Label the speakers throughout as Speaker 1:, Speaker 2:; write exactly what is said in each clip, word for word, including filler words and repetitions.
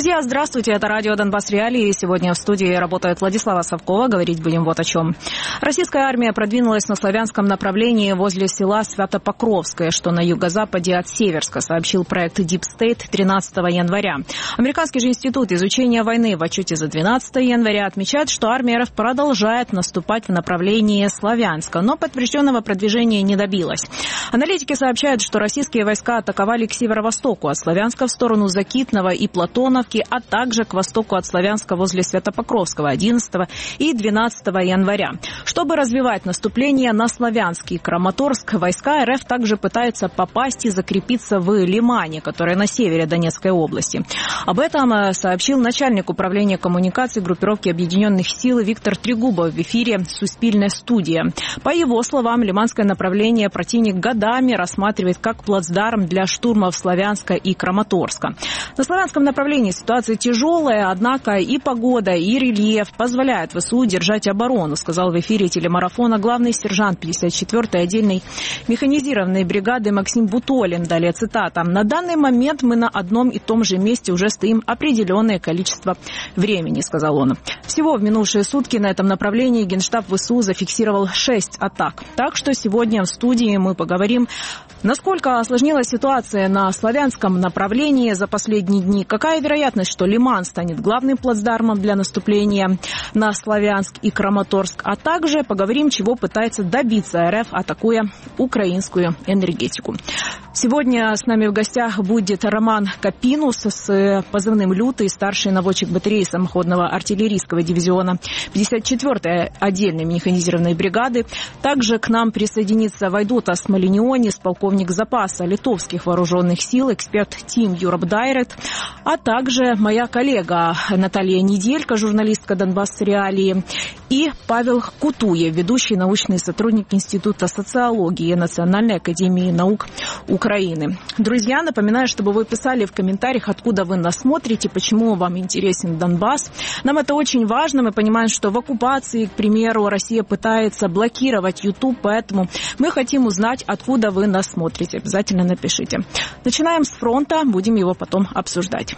Speaker 1: Друзья, здравствуйте, это радио «Донбасс Реалии». Сегодня в студии работает Владислава Совкова. Говорить будем вот о чем. Российская армия продвинулась на славянском направлении возле села Свято-Покровское, что на юго-западе от Северска, сообщил проект Deep State тринадцатого января. Американский же институт изучения войны в отчете за двенадцатое января отмечает, что армия РФ продолжает наступать в направлении Славянска, но подтвержденного продвижения не добилась. Аналитики сообщают, что российские войска атаковали к северо-востоку от Славянска в сторону Закитного и Платоновки, а также к востоку от Славянска возле Свято-Покровского одиннадцатого и двенадцатого января. Чтобы развивать наступление на Славянск и Краматорск, войска РФ также пытаются попасть и закрепиться в Лимане, которая на севере Донецкой области. Об этом сообщил начальник управления коммуникаций группировки Объединенных сил Виктор Трегубов в эфире «Суспильная студия». По его словам, лиманское направление противник годами рассматривает как плацдарм для штурмов Славянска и Краматорска. На славянском направлении ситуация тяжелая, однако и погода, и рельеф позволяют ВСУ держать оборону, сказал в эфире телемарафона главный сержант пятьдесят четвёртой отдельной механизированной бригады Максим Бутолин. Далее цитата. «На данный момент мы на одном и том же месте уже стоим определенное количество времени», сказал он. Всего в минувшие сутки на этом направлении Генштаб ВСУ зафиксировал шесть атак. Так что сегодня в студии мы поговорим, насколько осложнилась ситуация на славянском направлении за последние дни, какая вероятность, что Лиман станет главным плацдармом для наступления на Славянск и Краматорск, а также поговорим, чего пытается добиться РФ, атакуя украинскую энергетику. Сегодня с нами в гостях будет Роман Капинус с позывным «Лютый», старший наводчик батареи самоходного артиллерийского дивизиона пятьдесят четвёртой отдельной механизированной бригады. Также к нам присоединится Вайдота Смоленионис, полковник запаса литовских вооруженных сил, эксперт Тим Юрбдайрет, а также моя коллега Наталья Неделька, журналистка «Донбасс Реалии», и Павел Кутуев, ведущий научный сотрудник Института социологии Национальной академии наук Украины. Друзья, напоминаю, чтобы вы писали в комментариях, откуда вы нас смотрите, почему вам интересен Донбасс. Нам это очень важно. Мы понимаем, что в оккупации, к примеру, Россия пытается блокировать YouTube, поэтому мы хотим узнать, откуда вы нас смотрите. Обязательно напишите. Начинаем с фронта, будем его потом обсуждать.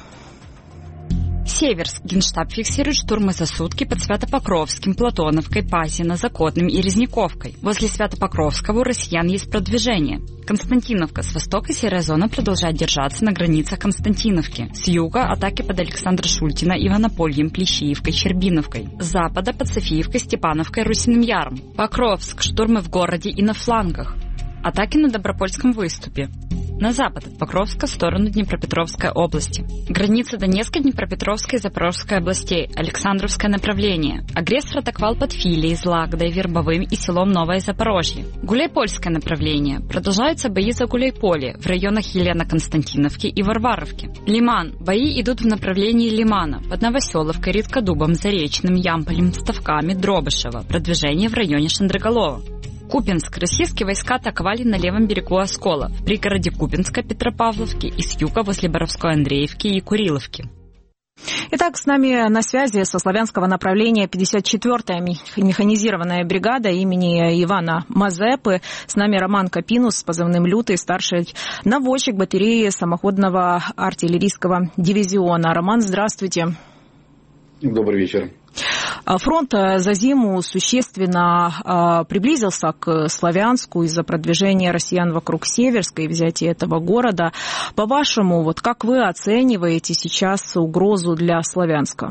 Speaker 2: Северск. Генштаб фиксирует штурмы за сутки под Свято-Покровским, Платоновкой, Пазино, Закотным и Резниковкой. Возле Свято-Покровского у россиян есть продвижение. Константиновка. С востока серая зона продолжает держаться на границах Константиновки. С юга атаки под Александро-Шультино, Иванопольем, Плещеевкой, Щербиновкой. С запада под Софиевкой, Степановкой, Русиным Яром. Покровск. Штурмы в городе и на флангах. Атаки на Добропольском выступе. На запад от Покровска в сторону Днепропетровской области. Граница Донецкой, Днепропетровской и Запорожской областей. Александровское направление. Агрессор атаковал под Филией, Злагдой, Вербовым и селом Новое Запорожье. Гуляйпольское направление. Продолжаются бои за Гуляйполе в районах Елена-Константиновки и Варваровки. Лиман. Бои идут в направлении Лимана под Новоселовкой, Редкодубом, Заречным, Ямполем, Ставками, Дробышево. Продвижение в районе Шандроголова. Купинск. Российские войска атаковали на левом берегу Оскола, в пригороде Купинска, Петропавловки и с юга возле Боровской Андреевки и Куриловки.
Speaker 1: Итак, с нами на связи со славянского направления пятьдесят четвёртая механизированная бригада имени Ивана Мазепы. С нами Роман Капинус с позывным «Лютый», старший наводчик батареи самоходного артиллерийского дивизиона. Роман, здравствуйте.
Speaker 3: Добрый вечер.
Speaker 1: Фронт за зиму существенно приблизился к Славянску из-за продвижения россиян вокруг Северска и взятия этого города. По-вашему, вот как вы оцениваете сейчас угрозу для Славянска?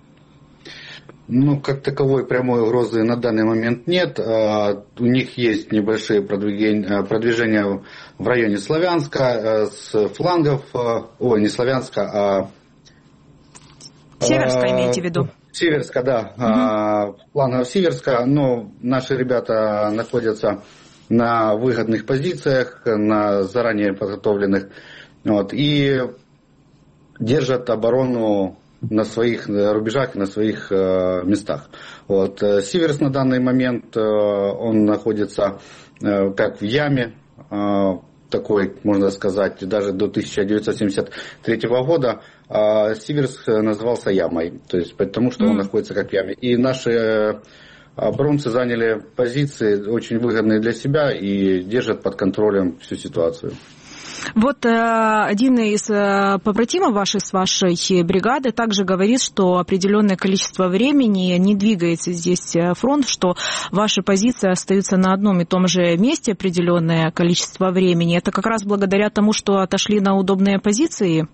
Speaker 3: Ну, как таковой прямой угрозы на данный момент нет. У них есть небольшие продвижения, продвижения в районе Славянска с флангов, ой, не Славянска, а...
Speaker 1: Северска имеете в виду?
Speaker 3: Северска, да, угу. Планов Северска, но наши ребята находятся на выгодных позициях, на заранее подготовленных, вот, и держат оборону на своих рубежах, на своих э, местах. Вот. Северск на данный момент, э, он находится э, как в яме, э, такой, можно сказать, даже до тысяча девятьсот семьдесят третьего года а Северск назывался ямой, то есть потому что mm. он находится как в яме. И наши оборонцы заняли позиции очень выгодные для себя и держат под контролем всю ситуацию.
Speaker 1: Вот э, один из э, побратимов вашей, с вашей бригады также говорит, что определенное количество времени не двигается здесь фронт, что ваши позиции остаются на одном и том же месте определенное количество времени. Это как раз благодаря тому, что отошли на удобные позиции?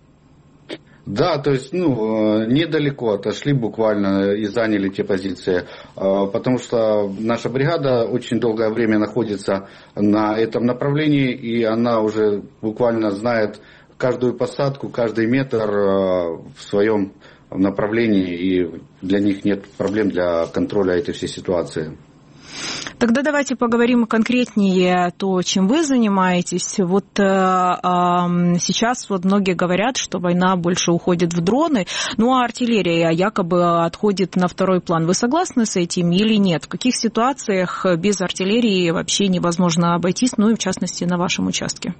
Speaker 3: Да, то есть, ну, недалеко отошли буквально и заняли те позиции, потому что наша бригада очень долгое время находится на этом направлении, и она уже буквально знает каждую посадку, каждый метр в своем направлении, и для них нет проблем для контроля этой всей ситуации.
Speaker 1: Тогда давайте поговорим конкретнее то, чем вы занимаетесь. Вот э, э, сейчас вот многие говорят, что война больше уходит в дроны, ну а артиллерия якобы отходит на второй план. Вы согласны с этим или нет? В каких ситуациях без артиллерии вообще невозможно обойтись, ну и в частности на вашем участке?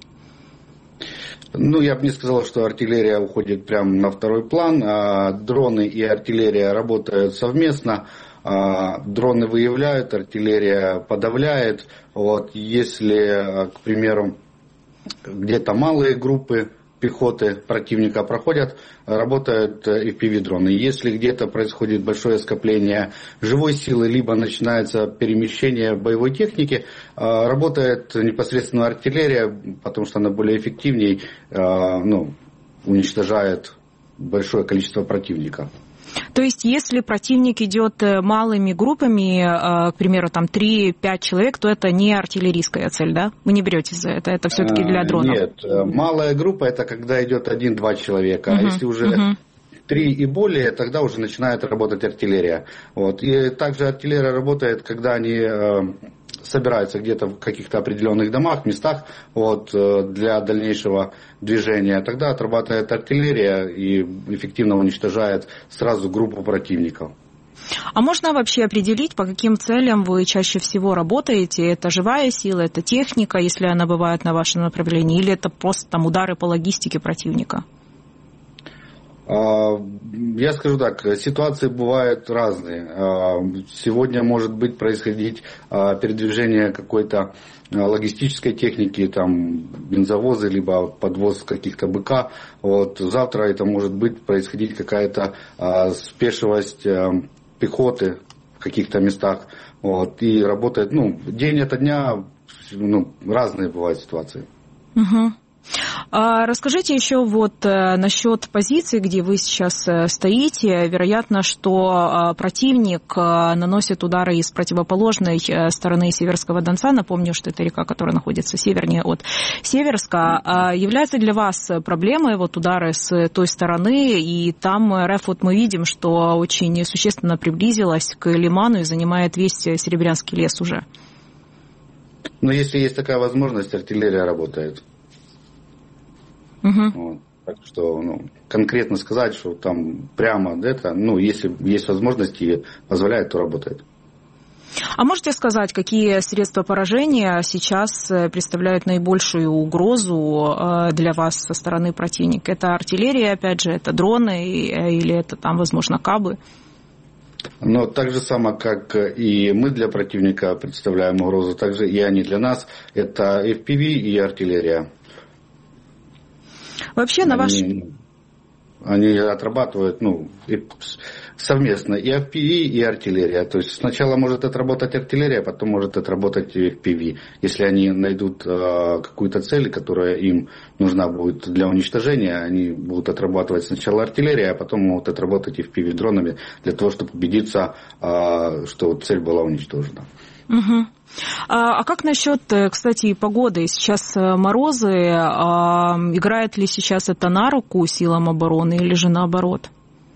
Speaker 3: Ну, я бы не сказал, что артиллерия уходит прямо на второй план. А дроны и артиллерия работают совместно. Дроны выявляют, артиллерия подавляет. Вот, если, к примеру, где-то малые группы пехоты противника проходят, работают эф пи ви-дроны. Если где-то происходит большое скопление живой силы, либо начинается перемещение боевой техники, работает непосредственно артиллерия, потому что она более эффективнее, ну, уничтожает большое количество противника.
Speaker 1: То есть, если противник идет малыми группами, к примеру, там три-пять человек, то это не артиллерийская цель, да? Вы не берете за это, это все-таки для дронов?
Speaker 3: Нет, малая группа это когда идет один-два человека, uh-huh. а если уже uh-huh. три и более, тогда уже начинает работать артиллерия. Вот. И также артиллерия работает, когда они э, собираются где-то в каких-то определенных домах, местах вот, для дальнейшего движения. Тогда отрабатывает артиллерия и эффективно уничтожает сразу группу противников.
Speaker 1: А можно вообще определить, по каким целям вы чаще всего работаете? Это живая сила, это техника, если она бывает на вашем направлении, или это просто там, удары по логистике противника?
Speaker 3: Я скажу так, ситуации бывают разные. Сегодня может быть происходить передвижение какой-то логистической техники, там бензовозы, либо подвоз каких-то БК. Вот. Завтра это может быть происходить какая-то спешивость пехоты в каких-то местах. Вот. И работает, ну, день ото дня, ну, разные бывают ситуации.
Speaker 1: Угу. Расскажите еще вот насчет позиций, где вы сейчас стоите. Вероятно, что противник наносит удары из противоположной стороны Северского Донца. Напомню, что это река, которая находится севернее от Северска. Является для вас проблемой вот удары с той стороны? И там РФ, вот мы видим, что очень существенно приблизилась к Лиману и занимает весь Серебрянский лес уже.
Speaker 3: Но если есть такая возможность, артиллерия работает.
Speaker 1: Uh-huh.
Speaker 3: Вот. Так что, ну, конкретно сказать, что там прямо это, ну, если есть возможность и позволяет, то работает.
Speaker 1: А можете сказать, какие средства поражения сейчас представляют наибольшую угрозу для вас со стороны противника? Это артиллерия, опять же, это дроны или это там, возможно, кабы?
Speaker 3: Но так же само, как и мы для противника представляем угрозу, так же и они для нас. Это эф пи ви и артиллерия.
Speaker 1: Вообще на ваш...
Speaker 3: Они, они отрабатывают, ну, и совместно и эф пи ви, и артиллерия. То есть сначала может отработать артиллерия, потом может отработать эф пи ви. Если они найдут э, какую-то цель, которая им нужна будет для уничтожения, они будут отрабатывать сначала артиллерия, а потом могут отработать эф пи ви дронами для того, чтобы убедиться, э, что цель была уничтожена.
Speaker 1: Угу. А как насчет, кстати, погоды? Сейчас морозы. Играет ли сейчас это на руку силам обороны или же наоборот?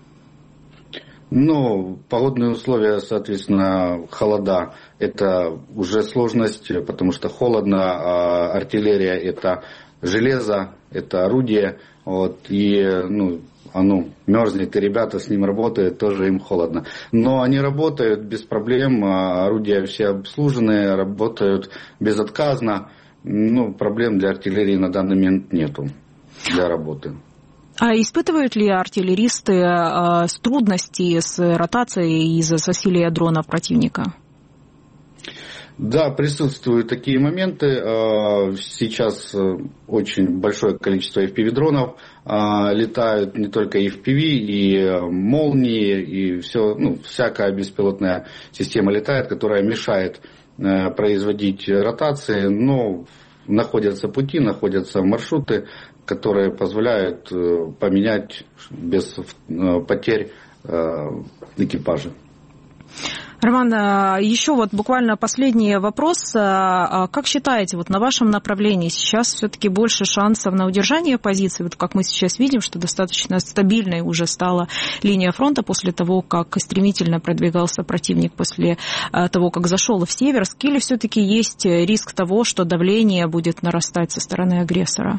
Speaker 3: Ну, погодные условия, соответственно, холода – это уже сложность, потому что холодно, а артиллерия – это железо, это орудие, вот, и, ну, оно мерзнет, и ребята с ним работают, тоже им холодно. Но они работают без проблем, орудия все обслужены, работают безотказно. Ну, проблем для артиллерии на данный момент нету для работы.
Speaker 1: А испытывают ли артиллеристы трудности с ротацией из-за засилия дронов противника?
Speaker 3: Да, присутствуют такие моменты. Сейчас очень большое количество эф пи ви-дронов летают, не только эф пи ви, и молнии, и все, ну, всякая беспилотная система летает, которая мешает производить ротации, но находятся пути, находятся маршруты, которые позволяют поменять без потерь экипажа.
Speaker 1: Роман, еще вот буквально последний вопрос. Как считаете, вот на вашем направлении сейчас все-таки больше шансов на удержание позиций? Вот как мы сейчас видим, что достаточно стабильной уже стала линия фронта после того, как стремительно продвигался противник, после того, как зашел в Северск, или все-таки есть риск того, что давление будет нарастать со стороны агрессора?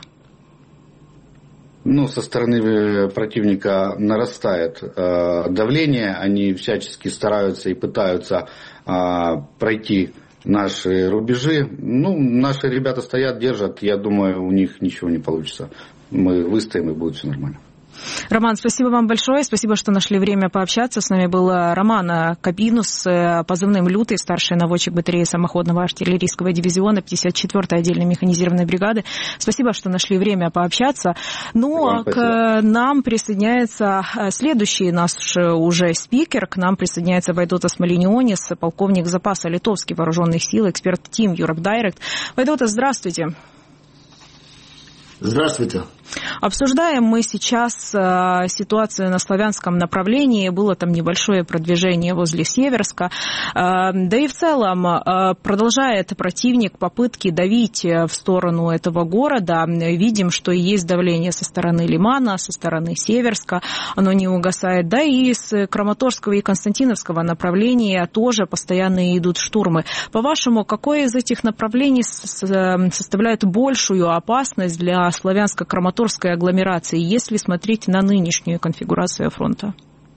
Speaker 3: Ну, со стороны противника нарастает э, давление, они всячески стараются и пытаются э, пройти наши рубежи. Ну, наши ребята стоят, держат, я думаю, у них ничего не получится. Мы выстоим, и будет все нормально.
Speaker 1: Роман, спасибо вам большое, спасибо, что нашли время пообщаться. С нами был Роман Капинус, позывным «Лютый», старший наводчик батареи самоходного артиллерийского дивизиона пятьдесят четвёртой отдельной механизированной бригады. Спасибо, что нашли время пообщаться. Ну, а к нам присоединяется следующий наш уже спикер. К нам присоединяется Вайдотас Малинионис, полковник запаса литовских вооруженных сил, эксперт Team Europe Direct. Вайдотас, здравствуйте.
Speaker 4: Здравствуйте.
Speaker 1: Обсуждаем мы сейчас э, ситуацию на славянском направлении. Было там небольшое продвижение возле Северска. Э, да и в целом э, продолжает противник попытки давить в сторону этого города. Видим, что есть давление со стороны Лимана, со стороны Северска. Оно не угасает. Да и с Краматорского и Константиновского направления тоже постоянно идут штурмы. По-вашему, какое из этих направлений составляет большую опасность для славянско-краматорской агломерации, если смотреть на нынешнюю конфигурацию фронта?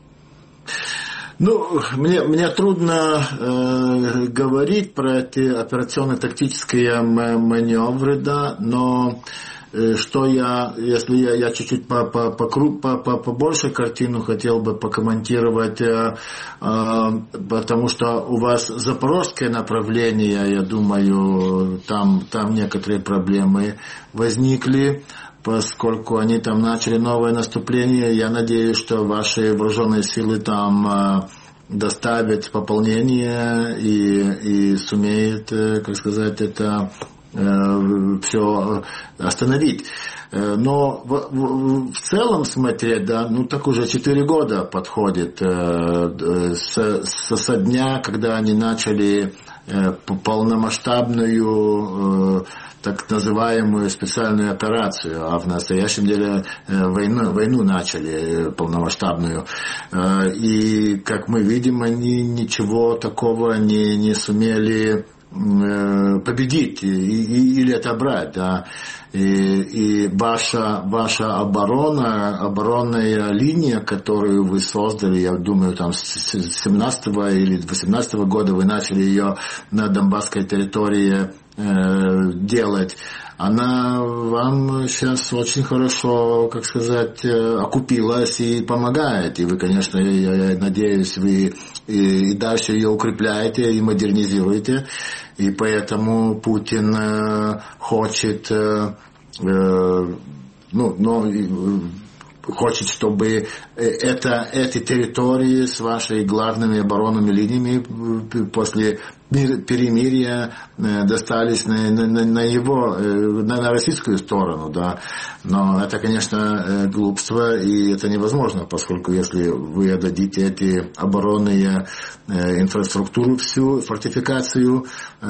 Speaker 4: Ну, мне, мне трудно э, говорить про эти операционно-тактические маневры, да, но э, что я, если я, я чуть-чуть по, по, по, по, по, побольше картину хотел бы покомментировать, э, э, потому что у вас запорожское направление, я думаю, там, там некоторые проблемы возникли, поскольку они там начали новое наступление. Я надеюсь, что ваши вооруженные силы там э, доставят пополнение и, и сумеют, э, как сказать, это э, все остановить. Но в, в, в целом смотреть, да, ну так уже четыре года подходит э, с, с, со дня, когда они начали э, полномасштабную э, так называемую специальную операцию, а в настоящем деле э, войну, войну начали полномасштабную. Э, и, как мы видим, они ничего такого не, не сумели э, победить и, и, или отобрать, да. И, и ваша, ваша оборона, оборонная линия, которую вы создали, я думаю, там с семнадцатого или восемнадцатого года вы начали ее на Донбасской территории э, делать, она вам сейчас очень хорошо, как сказать, окупилась и помогает. И вы, конечно, я, я надеюсь, вы и, и дальше ее укрепляете и модернизируете. И поэтому Путин э, хочет, э, э, ну, но, э, хочет, чтобы это, эти территории с вашими главными оборонными линиями после перемирия достались на, на, на его, на, на российскую сторону, да. Но это, конечно, глупство, и это невозможно, поскольку если вы отдадите эти оборонные инфраструктуру всю, фортификацию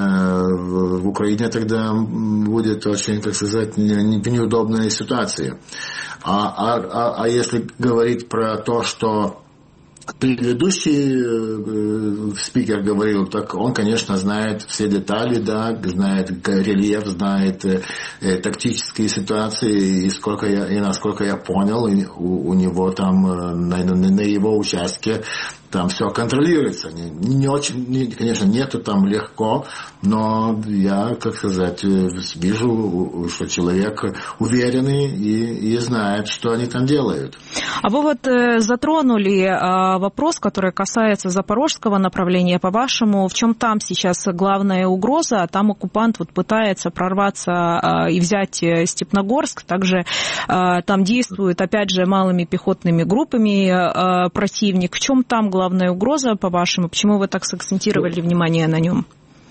Speaker 4: в Украине, тогда будет очень, как сказать, неудобная ситуация. А, а, а если говорить про то, что предыдущий э, спикер говорил, так он, конечно, знает все детали, да, знает рельеф, знает э, тактические ситуации, и сколько я, и насколько я понял, и у, у него там э, на, на, на его участке там все контролируется. Не, не очень, не, конечно, нету там легко, но я, как сказать, вижу, что человек уверенный и, и знает, что они там делают.
Speaker 1: А вы вот э, затронули э, вопрос, который касается запорожского направления. По-вашему, в чем там сейчас главная угроза? Там оккупант вот пытается прорваться э, и взять Степногорск. Также э, там действует, опять же, малыми пехотными группами э, противник. В чем там главная угроза, по-вашему? Почему вы так сакцентировали внимание на нем?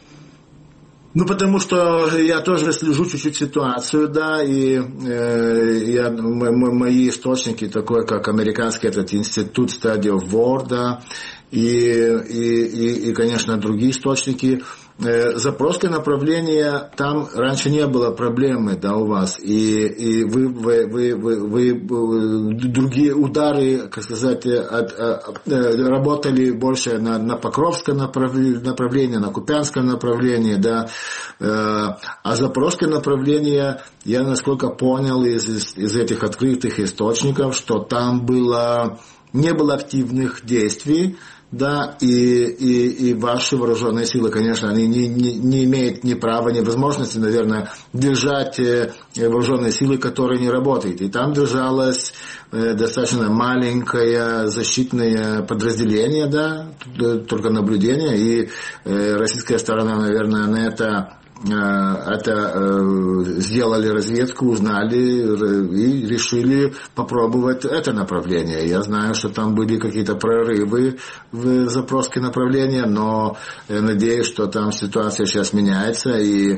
Speaker 4: Ну, потому что я тоже слежу чуть-чуть ситуацию, да, и э, я, м- мои источники, такой как американский этот институт Study of War, да, и, и, и, и, конечно, другие источники. Э, Запорожское направление, там раньше не было проблемы, да, у вас, и, и вы, вы, вы, вы, вы другие удары, как сказать, от, от, работали больше на, на Покровское направление, на Купянское направление, да, э, а Запорожское направление, я насколько понял из, из, из этих открытых источников, что там было, не было активных действий, да, и, и, и ваши вооруженные силы, конечно, они не, не, не имеют ни права, ни возможности, наверное, держать вооруженные силы, которые не работают. И там держалось э, достаточно маленькое защитное подразделение, да, только наблюдение, и э, российская сторона, наверное, на это это э, сделали разведку, узнали и решили попробовать это направление. Я знаю, что там были какие-то прорывы в запорожское направление, но я надеюсь, что там ситуация сейчас меняется, и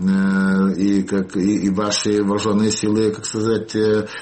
Speaker 4: и, как, и, и ваши вооруженные силы, как сказать,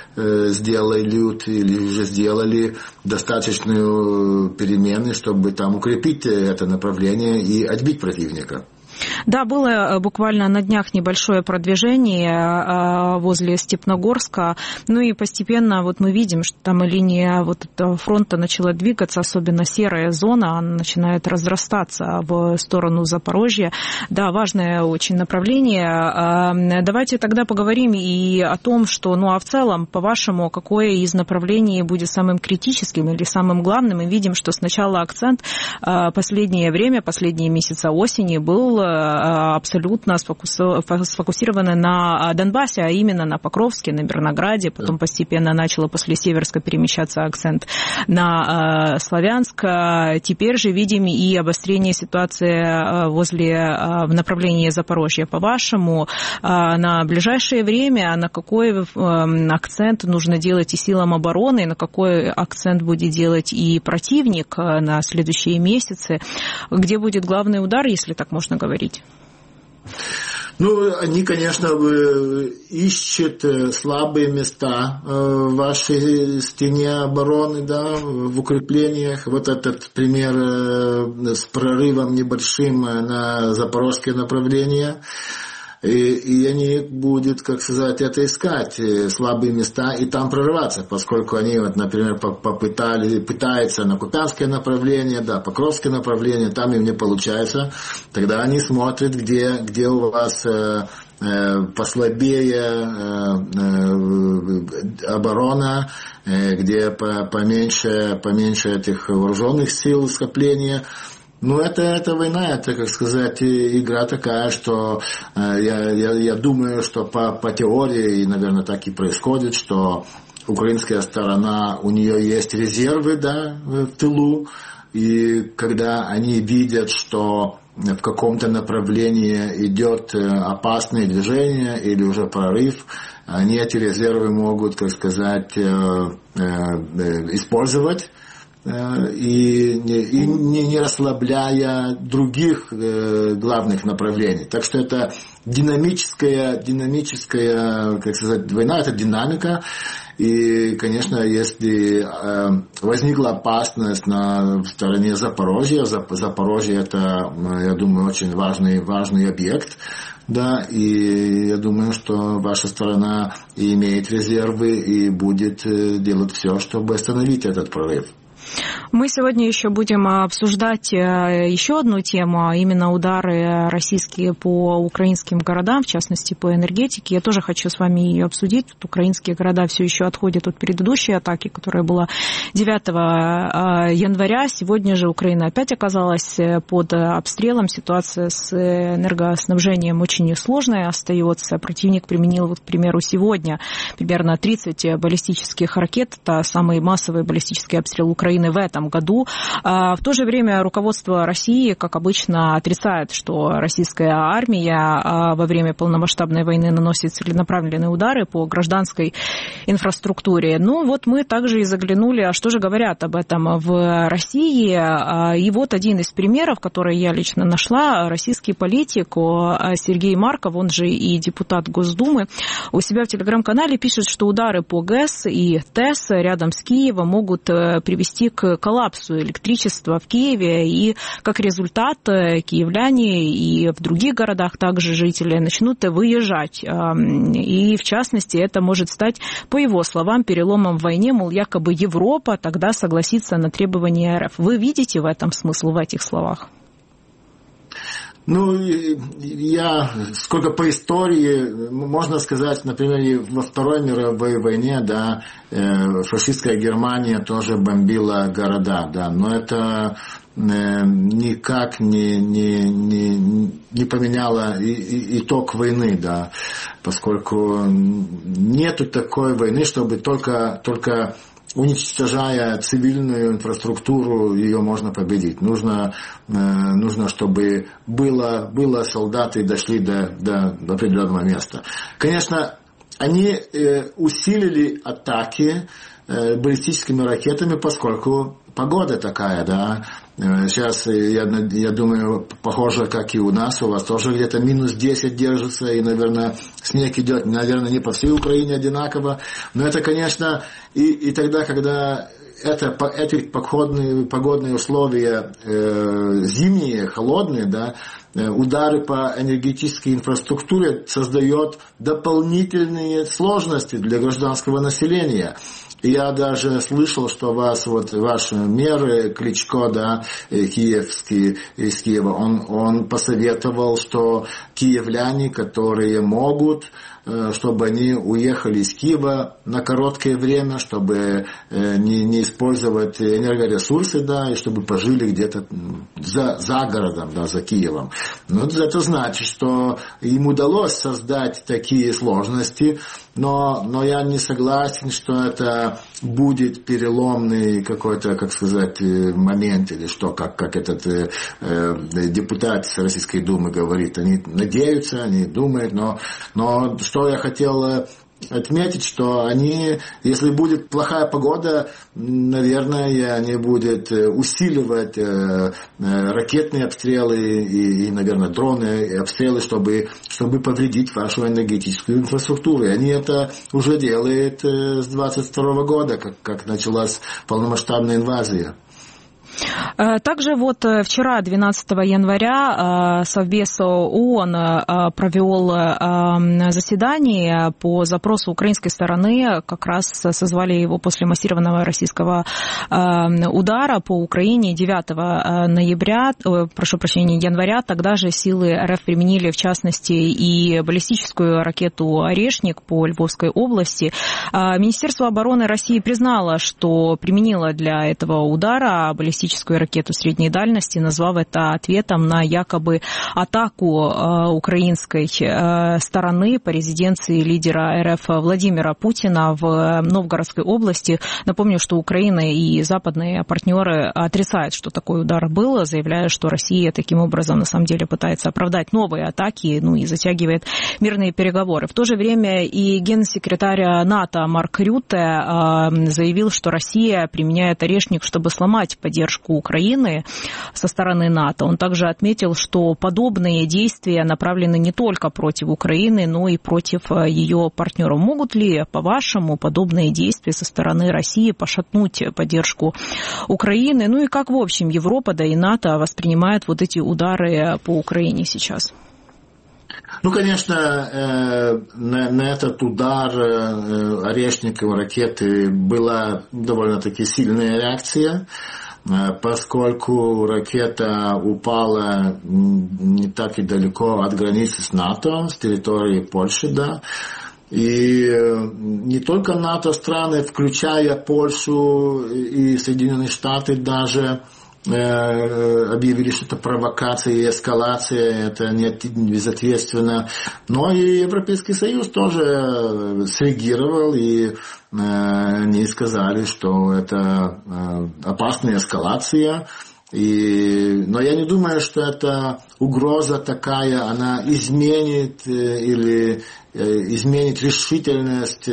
Speaker 4: сделают или уже сделали достаточную перемены, чтобы там укрепить это направление и отбить противника.
Speaker 1: Да, было буквально на днях небольшое продвижение возле Степногорска, ну и постепенно вот мы видим, что там линия вот фронта начала двигаться, особенно серая зона, она начинает разрастаться в сторону Запорожья. Да, важное очень направление. Давайте тогда поговорим и о том, что, ну а в целом, по-вашему, какое из направлений будет самым критическим или самым главным? Мы видим, что сначала акцент последнее время, последние месяцы осени был абсолютно сфокусированы на Донбассе, а именно на Покровске, на Мирнограде. Потом да. постепенно начало после Северска перемещаться акцент на Славянск. Теперь же видим и обострение ситуации возле в направлении Запорожья. По-вашему, на ближайшее время на какой акцент нужно делать и силам обороны, на какой акцент будет делать и противник на следующие месяцы? Где будет главный удар, если так можно говорить?
Speaker 4: Ну, они, конечно, ищут слабые места в вашей стене обороны, да, в укреплениях. Вот этот пример с прорывом небольшим на запорожское направление. И, и они будут, как сказать, это искать, слабые места, и там прорваться, поскольку они, вот, например, попытали, пытаются на Купянское направление, да, Покровское направление, там им не получается, тогда они смотрят, где, где у вас э, э, послабее э, э, оборона, э, где поменьше, поменьше этих вооруженных сил скопления. Ну, это, это война, это, как сказать, игра такая, что э, я, я, я думаю, что по, по теории, и, наверное, так и происходит, что украинская сторона, у нее есть резервы, да, в тылу, и когда они видят, что в каком-то направлении идет опасное движение или уже прорыв, они эти резервы могут, как сказать, э, э, использовать, и, и не, не расслабляя других э, главных направлений. Так что это динамическая, динамическая, как сказать, война, это динамика. И, конечно, если э, возникла опасность на стороне Запорожья, Запорожье это, я думаю, очень важный, важный объект, да, и я думаю, что ваша сторона имеет резервы и будет делать все, чтобы остановить этот прорыв.
Speaker 1: Мы сегодня еще будем обсуждать еще одну тему, а именно удары российские по украинским городам, в частности, по энергетике. Я тоже хочу с вами ее обсудить. Тут украинские города все еще отходят от предыдущей атаки, которая была девятого января. Сегодня же Украина опять оказалась под обстрелом. Ситуация с энергоснабжением очень сложная остается. Противник применил, вот, к примеру, сегодня примерно тридцать баллистических ракет. Это самый массовый баллистический обстрел Украины в этом году. В то же время руководство России, как обычно, отрицает, что российская армия во время полномасштабной войны наносит целенаправленные удары по гражданской инфраструктуре. Ну вот мы также и заглянули, а что же говорят об этом в России. И вот один из примеров, который я лично нашла, российский политик Сергей Марков, он же и депутат Госдумы, у себя в телеграм-канале пишет, что удары по ГЭС и ТЭС рядом с Киевом могут привести к коллапсу электричества в Киеве, и как результат киевляне и в других городах также жители начнут выезжать. И в частности это может стать, по его словам, переломом в войне, мол, якобы Европа тогда согласится на требования РФ. Вы видите в этом смысл, в этих словах?
Speaker 4: Ну, я, сколько по истории, можно сказать, например, во Второй мировой войне, да, фашистская Германия тоже бомбила города, да, но это никак не, не, не, не поменяло итог войны, да, поскольку нету такой войны, чтобы только, только уничтожая цивильную инфраструктуру, ее можно победить. Нужно, нужно чтобы было, было солдаты дошли до, до, до определенного места. Конечно, они усилили атаки баллистическими ракетами, поскольку погода такая, да. Сейчас, я, я думаю, похоже, как и у нас, у вас тоже где-то минус десять держится, и, наверное, снег идет, наверное, не по всей Украине одинаково, но это, конечно, и, и тогда, когда это, эти погодные, погодные условия э, зимние, холодные, да, удары по энергетической инфраструктуре создает дополнительные сложности для гражданского населения. Я даже слышал, что вас, вот, ваши меры, Кличко, да, киевский, из Киева, он, он посоветовал, что киевляне, которые могут, чтобы они уехали из Киева на короткое время, чтобы не, не использовать энергоресурсы, да, и чтобы пожили где-то за, за городом, да, за Киевом. Но это значит, что им удалось создать такие сложности, но, но я не согласен, что это будет переломный какой-то, как сказать, момент, или что, как, как этот э, депутат Российской Думы говорит. Они надеются, они думают, но, но что я хотел отметить, что они, если будет плохая погода, наверное, они будут усиливать э, ракетные обстрелы и, и, наверное, дроны и обстрелы, чтобы, чтобы повредить вашу энергетическую инфраструктуру. И они это уже делают э, с двадцать второго года, как, как началась полномасштабная инвазия.
Speaker 1: Также вот вчера, двенадцатого января, Совбез ООН провел заседание по запросу украинской стороны, как раз созвали его после массированного российского удара по Украине девятого ноября, прошу прощения, января. Тогда же силы РФ применили, в частности, и баллистическую ракету «Орешник» по Львовской области. Министерство обороны России признало, что применило для этого удара баллистическую ракету средней дальности, назвав это ответом на якобы атаку украинской стороны по резиденции лидера РФ Владимира Путина в Новгородской области. Напомню, что Украина и западные партнеры отрицают, что такой удар был, заявляя, что Россия таким образом на самом деле пытается оправдать новые атаки, ну и затягивает мирные переговоры. В то же время и генсекретарь НАТО Марк Рютте заявил, что Россия применяет «Орешник», чтобы сломать поддержку Украины со стороны НАТО. Он также отметил, что подобные действия направлены не только против Украины, но и против ее партнеров. Могут ли, по-вашему, подобные действия со стороны России пошатнуть поддержку Украины? Ну и как, в общем, Европа, да и НАТО воспринимают вот эти удары по Украине сейчас?
Speaker 4: Ну, конечно, на, на этот удар Орешникова ракеты была довольно-таки сильная реакция, поскольку ракета упала не так и далеко от границы с НАТО, с территории Польши, да. И не только НАТО-страны, включая Польшу и Соединенные Штаты даже, объявили, что это провокация и эскалация, это не безответственно. Но и Европейский Союз тоже среагировал, и они сказали, что это опасная эскалация. И, но я не думаю, что эта угроза такая, она изменит или изменит решительность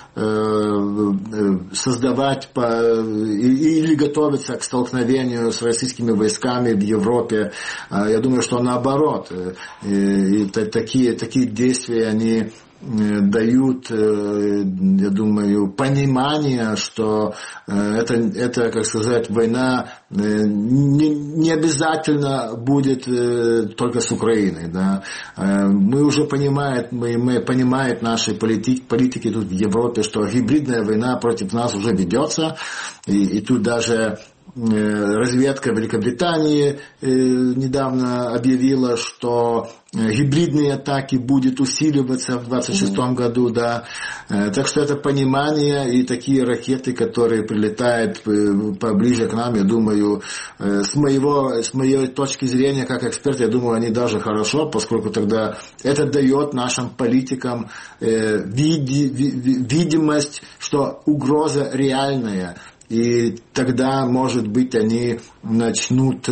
Speaker 4: создавать по, или готовиться к столкновению с российскими войсками в Европе. Я думаю, что наоборот. И такие, такие действия, они дают, я думаю, понимание, что это, это, как сказать, война не, не обязательно будет только с Украиной. Да. Мы уже понимаем, мы, мы понимаем наши политики, политики тут в Европе, что гибридная война против нас уже ведется, и, и тут даже разведка Великобритании недавно объявила, что гибридные атаки будут усиливаться в двадцать шестом году, да. Так что это понимание и такие ракеты, которые прилетают поближе к нам, я думаю, с моего, с моей точки зрения, как эксперт, я думаю, они даже хорошо, поскольку тогда это дает нашим политикам видимость, что угроза реальная. И тогда, может быть, они начнут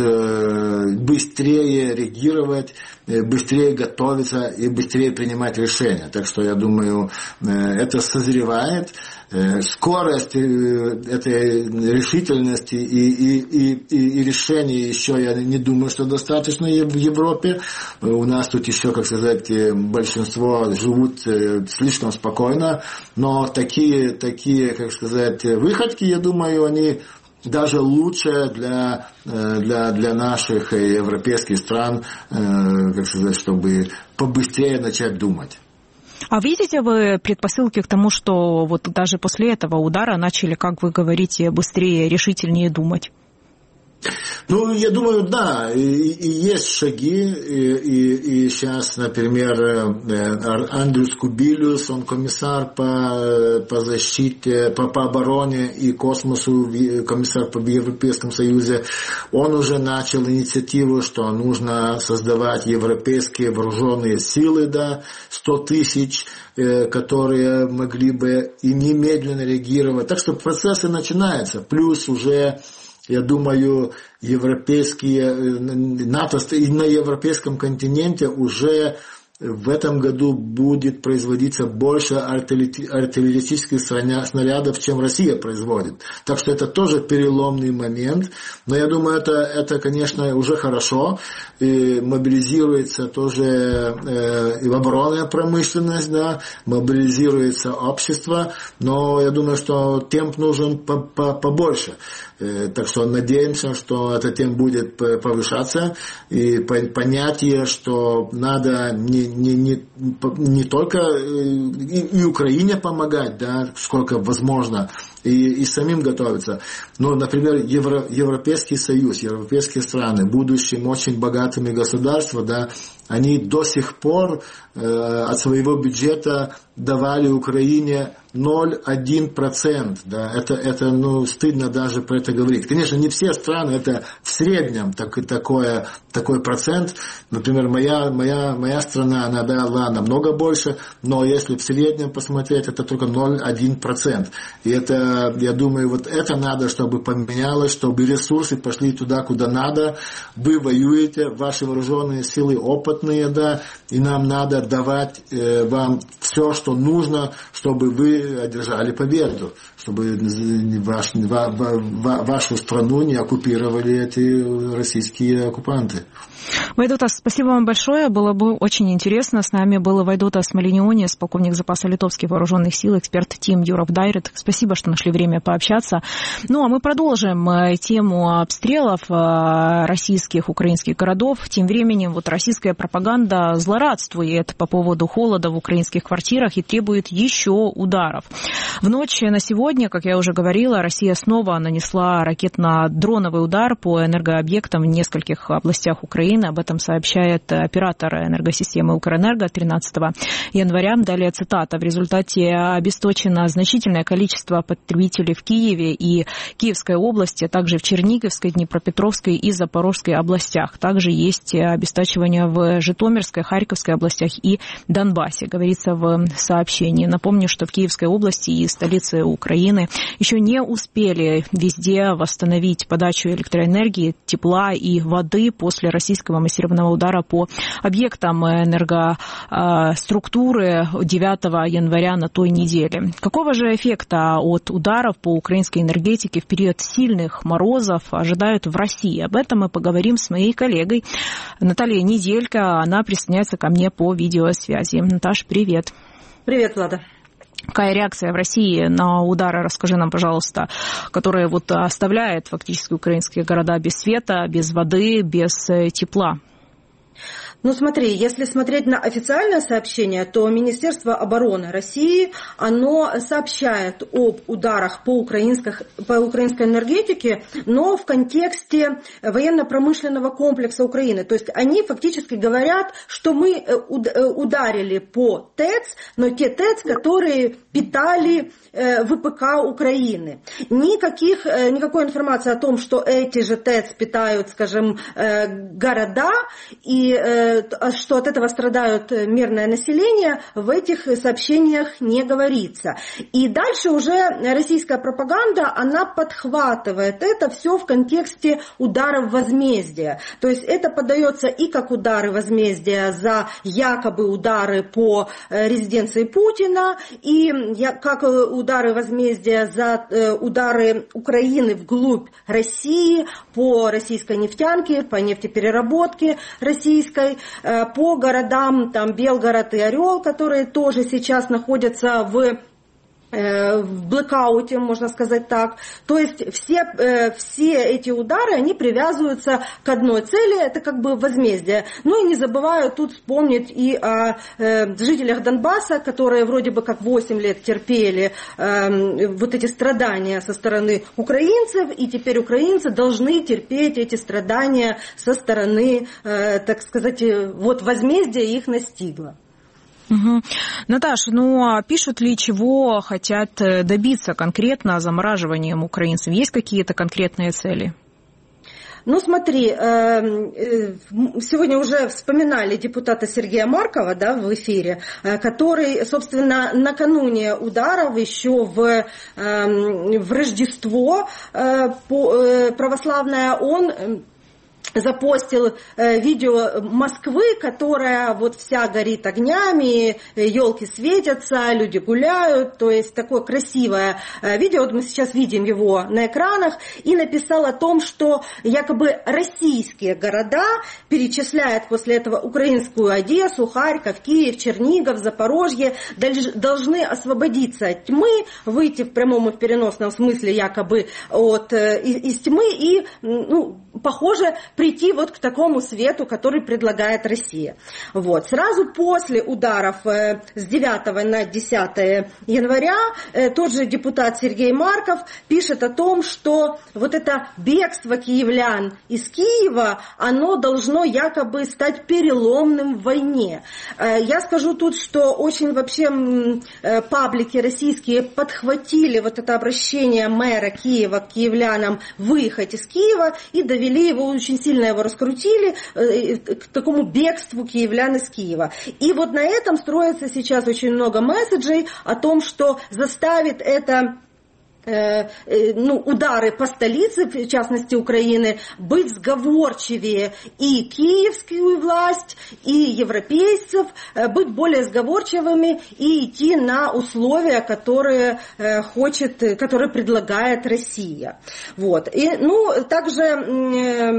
Speaker 4: быстрее реагировать, быстрее готовиться и быстрее принимать решения. Так что, я думаю, это созревает. Скорость этой решительности и, и, и, и решений еще, я не думаю, что достаточно в Европе. У нас тут еще, как сказать, большинство живут слишком спокойно, но такие, такие, как сказать, выходки, я думаю, они даже лучше для, для, для наших европейских стран, как сказать, чтобы побыстрее начать думать.
Speaker 1: А видите вы предпосылки к тому, что вот даже после этого удара начали, как вы говорите, быстрее, решительнее думать?
Speaker 4: Ну, я думаю, да, и, и есть шаги, и, и, и сейчас, например, Андрюс Кубилюс, он комиссар по, по защите, по, по обороне и космосу, комиссар по Европейском Союзе, он уже начал инициативу, что нужно создавать европейские вооруженные силы, да, сто тысяч, которые могли бы и немедленно реагировать. Так что процессы начинаются, плюс уже, я думаю, европейские, НАТО и на европейском континенте уже в этом году будет производиться больше артиллерийских снарядов, чем Россия производит. Так что это тоже переломный момент. Но я думаю, это, это конечно, уже хорошо. И мобилизируется тоже э, и оборонная промышленность, да, мобилизируется общество. Но я думаю, что темп нужен побольше. Э, так что надеемся, что этот темп будет повышаться. И понятие, что надо не Не, не, не только и, и Украине помогать, да, сколько возможно, и, и самим готовиться. Но, например, Евро, Европейский Союз, европейские страны, будущим очень богатыми государствами, да, они до сих пор э, от своего бюджета давали Украине ноль целых одна десятая процента. Да, это, это ну, стыдно даже про это говорить. Конечно, не все страны, это в среднем так, такое, такой процент. Например, моя, моя, моя страна, она дала намного больше, но если в среднем посмотреть, это только ноль целых одна десятая процента. И это, я думаю, вот это надо, чтобы поменялось, чтобы ресурсы пошли туда, куда надо. Вы воюете, ваши вооруженные силы опытные, да, и нам надо давать э, вам все, что нужно, чтобы вы одержали победу, чтобы ваш, ва, ва, вашу страну не оккупировали эти российские оккупанты.
Speaker 1: Вайдутас, спасибо вам большое. Было бы очень интересно. С нами был Вайдутас Малинионис, полковник запаса литовских вооруженных сил, эксперт Team Europe Direct. Спасибо, что нашли время пообщаться. Ну, а мы продолжим тему обстрелов российских, украинских городов. Тем временем вот российская пропаганда злорадствует по поводу холода в украинских квартирах и требует еще ударов. В ночь на сегодня, как я уже говорила, Россия снова нанесла ракетно-дроновый удар по энергообъектам в нескольких областях Украины. Об этом сообщает оператор энергосистемы Укрэнерго тринадцатого января. Далее цитата. В результате обесточено значительное количество потребителей в Киеве и Киевской области, а также в Черниговской, Днепропетровской и Запорожской областях. Также есть обесточивание в Житомирской, Харьковской областях и Донбассе, говорится в сообщении. Напомню, что в Киевской области и столице Украины еще не успели везде восстановить подачу электроэнергии, тепла и воды после российского массированного удара по объектам энергоструктуры девятого января на той неделе. Какого же эффекта от ударов по украинской энергетике в период сильных морозов ожидают в России? Об этом мы поговорим с моей коллегой Натальей Неделько. Она присоединяется ко мне по видеосвязи. Наташ, привет.
Speaker 5: Привет, Влада.
Speaker 1: Какая реакция в России на удары, расскажи нам, пожалуйста, которые вот оставляют фактически украинские города без света, без воды, без тепла?
Speaker 5: Ну смотри, если смотреть на официальное сообщение, то Министерство обороны России, оно сообщает об ударах по, по украинской энергетике, но в контексте военно-промышленного комплекса Украины. То есть они фактически говорят, что мы ударили по ТЭЦ, но те ТЭЦ, которые питали ВПК Украины. Никаких, никакой информации о том, что эти же ТЭЦ питают, скажем, города и что от этого страдают мирное население, в этих сообщениях не говорится. И дальше уже российская пропаганда, она подхватывает это все в контексте ударов возмездия. То есть это подается и как удары возмездия за якобы удары по резиденции Путина, и как удары возмездия за удары Украины вглубь России по российской нефтянке, по нефтепереработке российской, по городам там Белгород и Орел, которые тоже сейчас находятся в в блэкауте, можно сказать так. То есть все, все эти удары, они привязываются к одной цели, это как бы возмездие. Ну и не забываю тут вспомнить и о жителях Донбасса, которые вроде бы как восемь лет терпели вот эти страдания со стороны украинцев, и теперь украинцы должны терпеть эти страдания со стороны, так сказать, вот возмездие их настигло.
Speaker 1: Угу. Наташ, ну а пишут ли, чего хотят добиться конкретно замораживанием украинцев? Есть какие-то конкретные цели?
Speaker 5: Ну смотри, сегодня уже вспоминали депутата Сергея Маркова, да, в эфире, который, собственно, накануне ударов еще в, в Рождество православное, он запостил э, видео Москвы, которая вот вся горит огнями, елки светятся, люди гуляют, то есть такое красивое э, видео, вот мы сейчас видим его на экранах, и написал о том, что якобы российские города перечисляют после этого украинскую Одессу, Харьков, Киев, Чернигов, Запорожье, должны освободиться от тьмы, выйти в прямом и в переносном смысле якобы от, э, из, из тьмы и, ну, похоже, прийти вот к такому свету, который предлагает Россия. Вот. Сразу после ударов э, с девятого на десятое января э, тот же депутат Сергей Марков пишет о том, что вот это бегство киевлян из Киева, оно должно якобы стать переломным в войне. Э, я скажу тут, что очень вообще э, паблики российские подхватили вот это обращение мэра Киева к киевлянам выехать из Киева и довели его, очень сильно его раскрутили к такому бегству киевлян из Киева. И вот на этом строится сейчас очень много месседжей о том, что заставит это ну, удары по столице, в частности Украины, быть сговорчивее и киевскую власть, и европейцев, быть более сговорчивыми и идти на условия, которые хочет, которые предлагает Россия. Вот. И, ну, также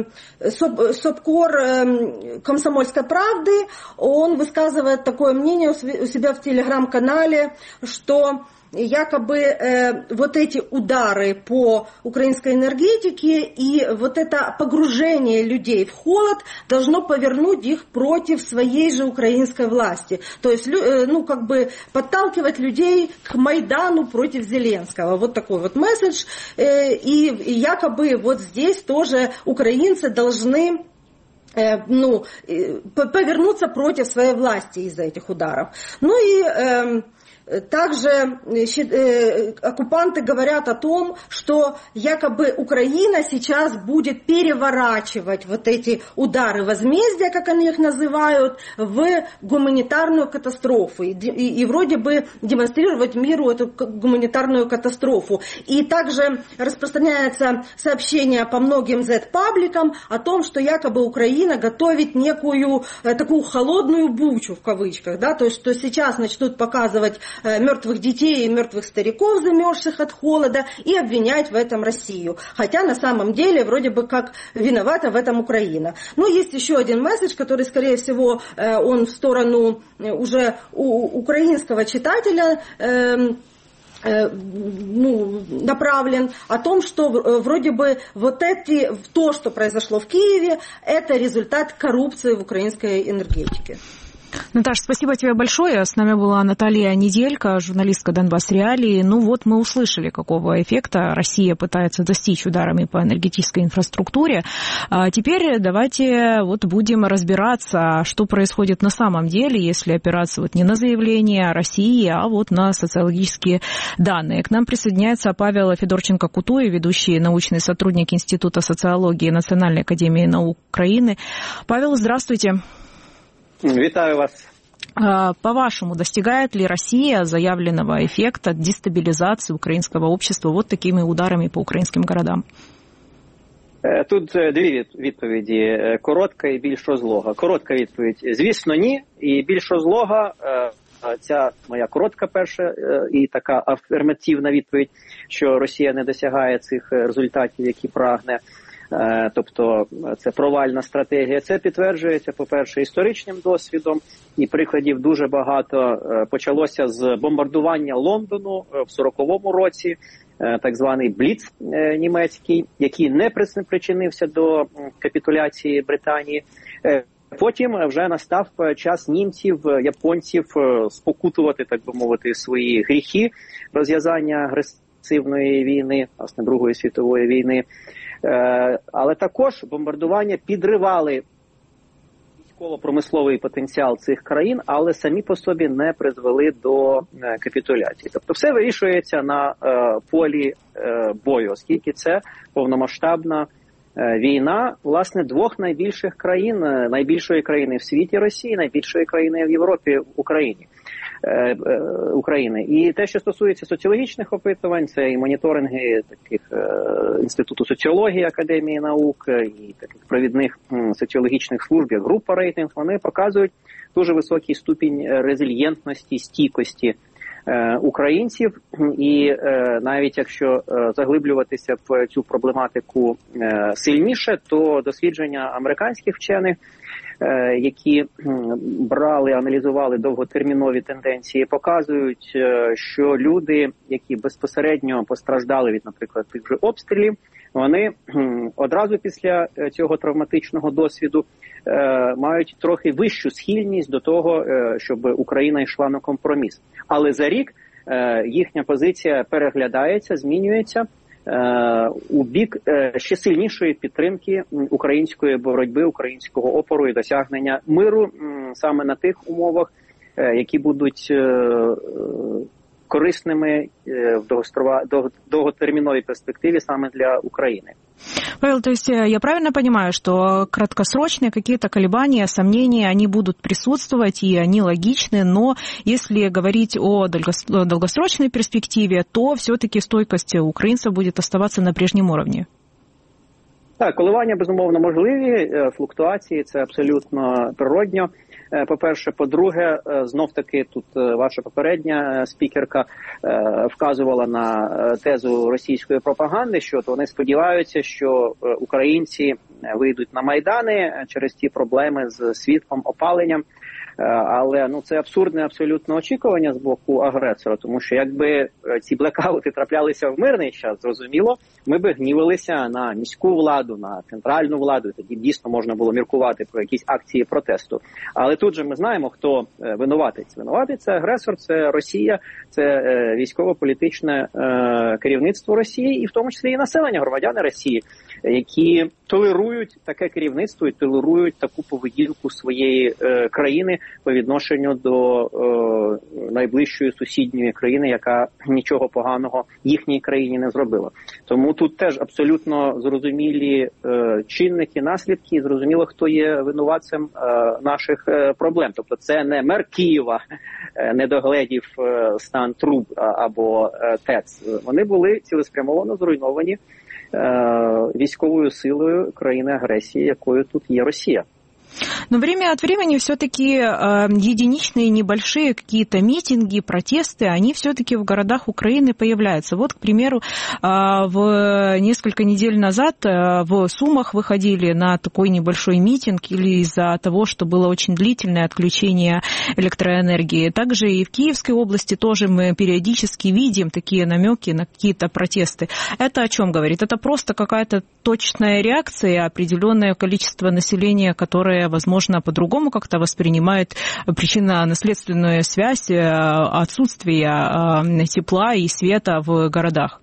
Speaker 5: СОБКОР Комсомольской правды, он высказывает такое мнение у себя в телеграм-канале, что якобы э, вот эти удары по украинской энергетике и вот это погружение людей в холод должно повернуть их против своей же украинской власти. То есть, э, ну, как бы подталкивать людей к Майдану против Зеленского. Вот такой вот месседж. Э, и, и якобы вот здесь тоже украинцы должны э, ну, э, повернуться против своей власти из-за этих ударов. Ну и... Э, Также э, оккупанты говорят о том, что якобы Украина сейчас будет переворачивать вот эти удары возмездия, как они их называют, в гуманитарную катастрофу. И, и, и вроде бы демонстрировать миру эту гуманитарную катастрофу. И также распространяется сообщение по многим зет-пабликам о том, что якобы Украина готовит некую э, такую холодную бучу, в кавычках, да, то есть что сейчас начнут показывать мертвых детей и мертвых стариков, замерзших от холода, и обвинять в этом Россию. Хотя на самом деле вроде бы как виновата в этом Украина. Но есть еще один месседж, который, скорее всего, он в сторону уже украинского читателя ну, направлен, о том, что вроде бы вот эти, то, что произошло в Киеве, это результат коррупции в украинской энергетике.
Speaker 1: Наташа, спасибо тебе большое. С нами была Наталья Неделько, журналистка Донбасс Реалии. Ну вот мы услышали, какого эффекта Россия пытается достичь ударами по энергетической инфраструктуре. А теперь давайте вот будем разбираться, что происходит на самом деле, если опираться вот не на заявления России, а вот на социологические данные. К нам присоединяется Павел Федорченко-Кутуев, ведущий научный сотрудник Института социологии Национальной академии наук Украины. Павел, здравствуйте.
Speaker 6: Витаю вас.
Speaker 1: По-вашему, достигает ли Россия заявленного эффекта дестабилизации украинского общества вот такими ударами по українським городам?
Speaker 6: Тут дві відповіді. Коротка і більш розлога. Коротка відповідь. Звісно, ні. І більш розлога, ця моя коротка перша і така афірмативна відповідь, що Росія не досягає цих результатів, які прагне. Тобто це провальна стратегія. Це підтверджується, по-перше, історичним досвідом, і прикладів дуже багато. Почалося з бомбардування Лондону в сороковому році, так званий Бліц німецький, який не причинився до капітуляції Британії. Потім вже настав час німців, японців спокутувати, так би мовити, свої гріхи розв'язання агресивної війни, власне, Другої світової війни. Але також бомбардування підривали військово-промисловий потенціал цих країн, але самі по собі не призвели до капітуляції. Тобто все вирішується на полі бою, оскільки це повномасштабна війна, власне, двох найбільших країн, найбільшої країни в світі Росії, найбільшої країни в Європі Україні. України. І те, що стосується соціологічних опитувань, це і моніторинги таких е, Інституту соціології Академії наук, і таких провідних м, соціологічних служб, як група рейтинг, вони показують дуже високий ступінь резильєнтності, стійкості е, українців. І е, навіть якщо е, заглиблюватися в цю проблематику е, сильніше, то дослідження американських вчених, які брали, аналізували довготермінові тенденції, показують, що люди, які безпосередньо постраждали від, наприклад, тих же обстрілів, вони одразу після цього травматичного досвіду мають трохи вищу схильність до того, щоб Україна йшла на компроміс. Але за рік їхня позиція переглядається, змінюється у бік ще сильнішої підтримки української боротьби, українського опору і досягнення миру саме на тих умовах, які будуть корисними в довготерміновій перспективі саме для України.
Speaker 1: Павел, то есть я правильно понимаю, что краткосрочные какие-то колебания, сомнения, они будут присутствовать, и они логичны, но если говорить о долгосрочной перспективе, то все-таки стойкость украинцев будет оставаться на прежнем уровне?
Speaker 6: Так, коливання, безумовно, можливі, флуктуації, це абсолютно природньо. По-перше, по-друге, знов-таки тут ваша попередня спікерка вказувала на тезу російської пропаганди, що то вони сподіваються, що українці вийдуть на майдани через ті проблеми з світлом, опаленням. Але ну, це абсурдне абсолютно очікування з боку агресора, тому що якби ці блекаути траплялися в мирний час, зрозуміло, ми би гнівилися на міську владу, на центральну владу, тоді дійсно можна було міркувати про якісь акції протесту. Але тут же ми знаємо, хто винуватець. Винуватець – це агресор, це Росія, це військово-політичне керівництво Росії і в тому числі і населення, громадяни Росії, які толерують таке керівництво і толерують таку поведінку своєї е, країни по відношенню до е, найближчої сусідньої країни, яка нічого поганого їхній країні не зробила. Тому тут теж абсолютно зрозумілі е, чинники, наслідки, і зрозуміло, хто є винуватцем е, наших е, проблем. Тобто це не мер Києва е, не догледів е, стан труб а, або е, ТЕЦ. Вони були цілеспрямовано зруйновані військовою силою країни-агресії, якою тут є Росія.
Speaker 1: Но время от времени все-таки э, единичные небольшие какие-то митинги, протесты, они все-таки в городах Украины появляются. Вот, к примеру, э, в несколько недель назад э, в Сумах выходили на такой небольшой митинг или из-за того, что было очень длительное отключение электроэнергии. Также и в Киевской области тоже мы периодически видим такие намеки на какие-то протесты. Это о чем говорит? Это просто какая-то точная реакция, определенное количество населения, которое, возможно, по-другому как-то воспринимает причинно-наследственную связь отсутствия тепла и света в городах?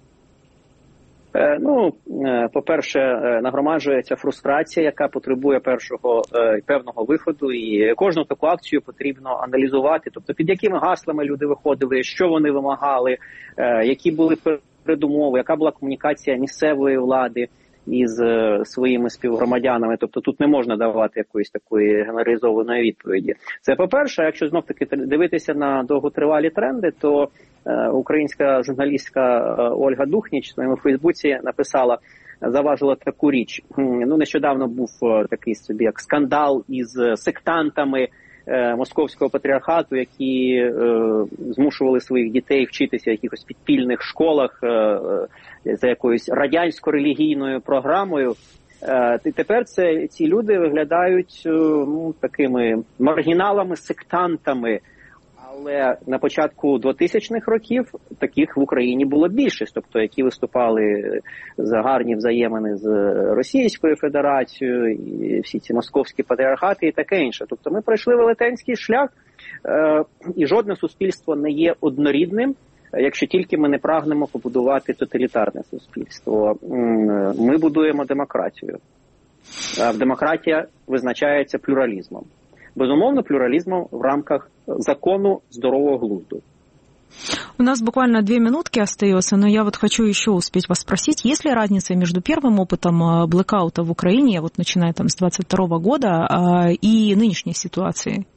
Speaker 6: Ну, по-перше, нагромаджується фрустрація, яка потребує першого певного виходу, і кожну таку акцію потрібно аналізувати. Тобто, під якими гаслами люди виходили, що вони вимагали, які були передумови, яка була комунікація місцевої влади із своїми співгромадянами. Тобто тут не можна давати якоїсь такої генералізованої відповіді. Це по-перше. Якщо знов-таки дивитися на довготривалі тренди, то е, українська журналістка Ольга Духніч в своєму Фейсбуці написала, заважила таку річ. Ну, нещодавно був такий собі як скандал із сектантами е, московського патріархату, які е, змушували своїх дітей вчитися в якихось підпільних школах е, за якоюсь радянсько-релігійною програмою. Е, і тепер це, ці люди виглядають е, ну, такими маргіналами, сектантами. Але на початку двотисячних років таких в Україні було більшість, тобто які виступали за гарні взаємини з Російською Федерацією, і всі ці московські патріархати і таке інше. Тобто ми пройшли велетенський шлях, е, і жодне суспільство не є однорідним, якщо тільки ми не прагнемо побудувати тоталітарне суспільство. Ми будуємо демократію. А демократія визначається плюралізмом. Безумовно, плюрализмом в рамках закону здорового глузду.
Speaker 1: У нас буквально две минутки остается, но я вот хочу еще успеть вас спросить, есть ли разница между первым опытом блэкаута в Украине, вот начиная там с двадцать второго года, и нынешней ситуацией?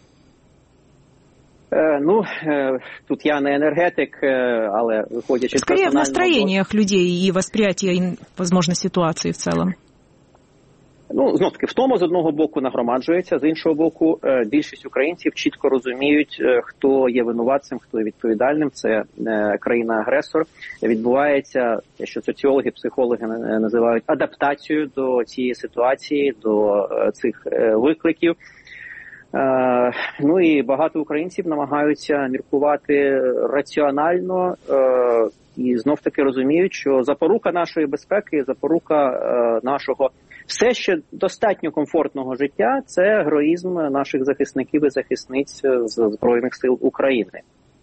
Speaker 6: Е, ну, е, тут я не енергетик, е, але виходячи з
Speaker 1: персонального... Скорее в настроениях людей и восприятии, возможно, ситуации в целом.
Speaker 6: Ну, знов-таки, в тому з одного боку нагромаджується, з іншого боку, більшість українців чітко розуміють, хто є винуватцем, хто є відповідальним. Це країна-агресор. Відбувається, що соціологи, психологи називають адаптацією до цієї ситуації, до цих викликів. Ну і багато українців намагаються міркувати раціонально і знов-таки розуміють, що запорука нашої безпеки, запорука нашого все ще достатньо комфортного життя – це героїзм наших захисників і захисниць з Збройних сил України.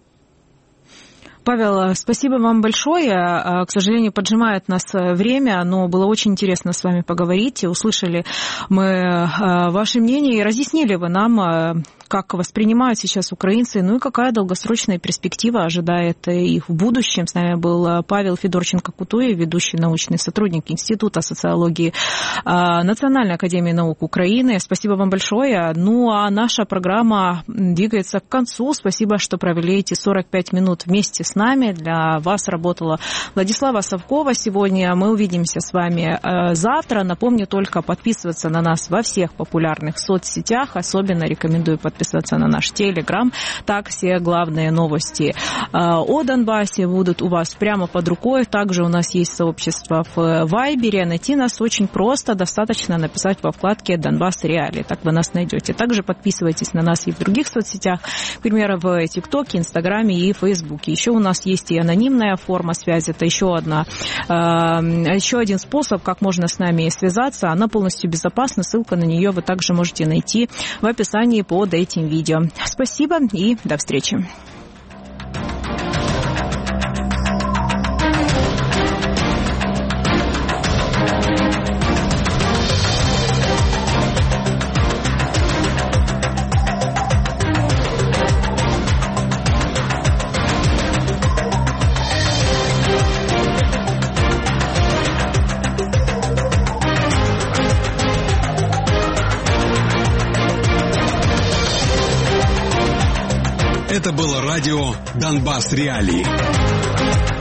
Speaker 1: Павел, спасибо вам большое. К сожалению, поджимает нас время, но было очень интересно с вами поговорить. Услышали мы ваше мнение и разъяснили вы нам, как воспринимают сейчас украинцы, ну и какая долгосрочная перспектива ожидает их в будущем. С нами был Павел Федорченко-Кутуев, ведущий научный сотрудник Института социологии Национальной академии наук Украины. Спасибо вам большое. Ну а наша программа двигается к концу. Спасибо, что провели эти сорок пять минут вместе с нами. Для вас работала Владислава Савкова. Сегодня мы увидимся с вами завтра. Напомню только подписываться на нас во всех популярных соцсетях. Особенно рекомендую подписываться подписываться на наш Телеграм. Так все главные новости о Донбассе будут у вас прямо под рукой. Также у нас есть сообщество в Вайбере. Найти нас очень просто. Достаточно написать во вкладке «Донбасс Реалии». Так вы нас найдете. Также подписывайтесь на нас и в других соцсетях. К примеру, в ТикТоке, Инстаграме и Фейсбуке. Еще у нас есть и анонимная форма связи. Это еще одна, еще один способ, как можно с нами связаться. Она полностью безопасна. Ссылка на нее вы также можете найти в описании под этим видео. Спасибо и до встречи.
Speaker 7: Это было радио «Донбасс Реалии».